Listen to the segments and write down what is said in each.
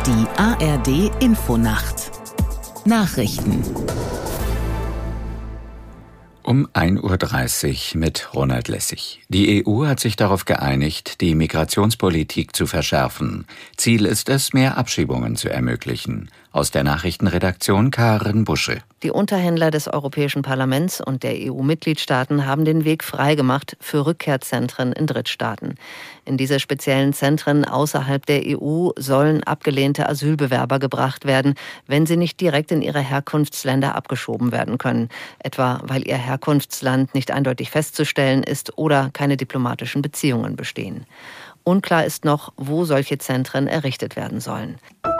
Die ARD Infonacht Nachrichten Um 1:30 Uhr mit Ronald Lessig. Die EU hat sich darauf geeinigt, die Migrationspolitik zu verschärfen. Ziel ist es, mehr Abschiebungen zu ermöglichen. Aus der Nachrichtenredaktion Karen Busche. Die Unterhändler des Europäischen Parlaments und der EU-Mitgliedstaaten haben den Weg freigemacht für Rückkehrzentren in Drittstaaten. In diese speziellen Zentren außerhalb der EU sollen abgelehnte Asylbewerber gebracht werden, wenn sie nicht direkt in ihre Herkunftsländer abgeschoben werden können. Etwa weil ihr Herkunftsland nicht eindeutig festzustellen ist oder keine diplomatischen Beziehungen bestehen. Unklar ist noch, wo solche Zentren errichtet werden sollen.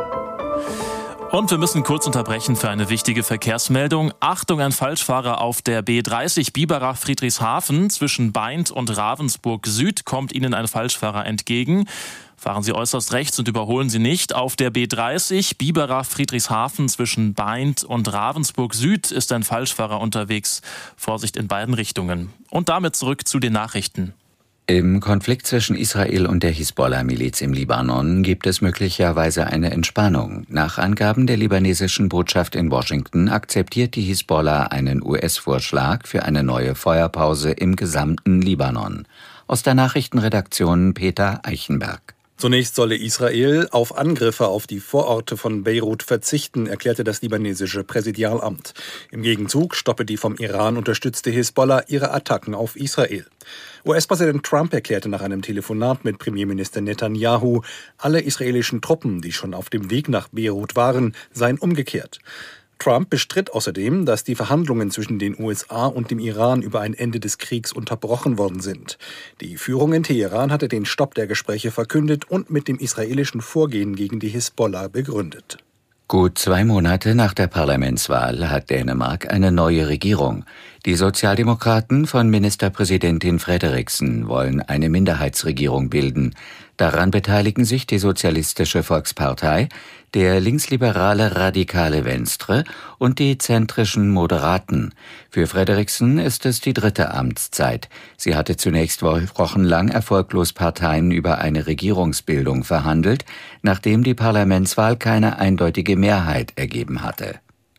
Und wir müssen kurz unterbrechen für eine wichtige Verkehrsmeldung. Achtung, ein Falschfahrer auf der B30 Biberach-Friedrichshafen. Zwischen Baindt und Ravensburg Süd kommt Ihnen ein Falschfahrer entgegen. Fahren Sie äußerst rechts und überholen Sie nicht. Auf der B30 Biberach-Friedrichshafen zwischen Baindt und Ravensburg Süd ist ein Falschfahrer unterwegs. Vorsicht in beiden Richtungen. Und damit zurück zu den Nachrichten. Im Konflikt zwischen Israel und der Hisbollah-Miliz im Libanon gibt es möglicherweise eine Entspannung. Nach Angaben der libanesischen Botschaft in Washington akzeptiert die Hisbollah einen US-Vorschlag für eine neue Feuerpause im gesamten Libanon. Aus der Nachrichtenredaktion Peter Eichenberg. Zunächst solle Israel auf Angriffe auf die Vororte von Beirut verzichten, erklärte das libanesische Präsidialamt. Im Gegenzug stoppe die vom Iran unterstützte Hisbollah ihre Attacken auf Israel. US-Präsident Trump erklärte nach einem Telefonat mit Premierminister Netanyahu, alle israelischen Truppen, die schon auf dem Weg nach Beirut waren, seien umgekehrt. Trump bestritt außerdem, dass die Verhandlungen zwischen den USA und dem Iran über ein Ende des Kriegs unterbrochen worden sind. Die Führung in Teheran hatte den Stopp der Gespräche verkündet und mit dem israelischen Vorgehen gegen die Hisbollah begründet. Gut 2 Monate nach der Parlamentswahl hat Dänemark eine neue Regierung. Die Sozialdemokraten von Ministerpräsidentin Frederiksen wollen eine Minderheitsregierung bilden. Daran beteiligen sich die Sozialistische Volkspartei, der linksliberale Radikale Venstre und die zentrischen Moderaten. Für Frederiksen ist es die 3. Amtszeit. Sie hatte zunächst wochenlang erfolglos Parteien über eine Regierungsbildung verhandelt, nachdem die Parlamentswahl keine eindeutige Mehrheit ergeben hatte.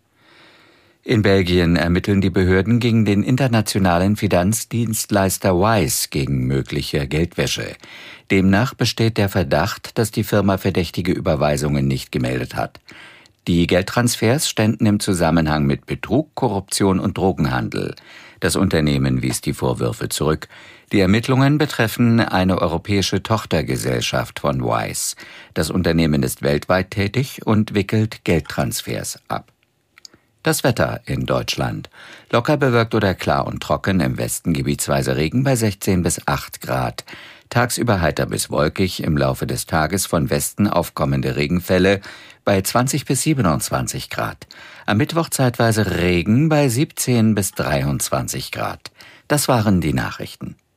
In Belgien ermitteln die Behörden gegen den internationalen Finanzdienstleister Wise gegen mögliche Geldwäsche. Demnach besteht der Verdacht, dass die Firma verdächtige Überweisungen nicht gemeldet hat. Die Geldtransfers ständen im Zusammenhang mit Betrug, Korruption und Drogenhandel. Das Unternehmen wies die Vorwürfe zurück. Die Ermittlungen betreffen eine europäische Tochtergesellschaft von Wise. Das Unternehmen ist weltweit tätig und wickelt Geldtransfers ab. Das Wetter in Deutschland. Locker bewölkt oder klar und trocken, im Westen gebietsweise Regen bei 16 bis 8 Grad. Tagsüber heiter bis wolkig, im Laufe des Tages von Westen aufkommende Regenfälle bei 20 bis 27 Grad. Am Mittwoch zeitweise Regen bei 17 bis 23 Grad. Das waren die Nachrichten.